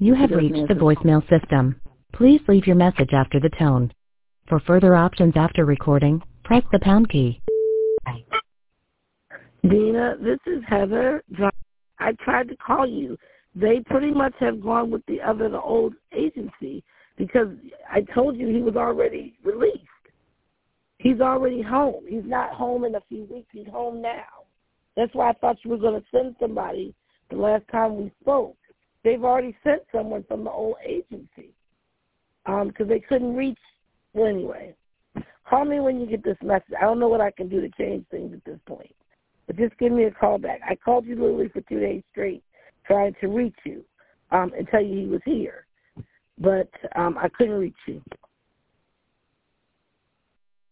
You have reached the voicemail system. Please leave your message after the tone. For further options after recording, press the pound key. Dina, this is Heather. I tried to call you. They pretty much have gone with the old agency because I told you he was already released. He's already home. He's not home in a few weeks. He's home now. That's why I thought you were going to send somebody the last time we spoke. They've already sent someone from the old agency because they couldn't reach. Well, anyway, call me when you get this message. I don't know what I can do to change things at this point, but just give me a call back. I called you literally for 2 days straight trying to reach you and tell you he was here, but I couldn't reach you.